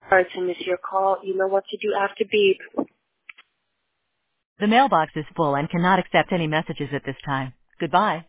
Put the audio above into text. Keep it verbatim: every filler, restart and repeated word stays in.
Sorry to miss your call. You know what to do after beep. The mailbox is full and cannot accept any messages at this time. Goodbye.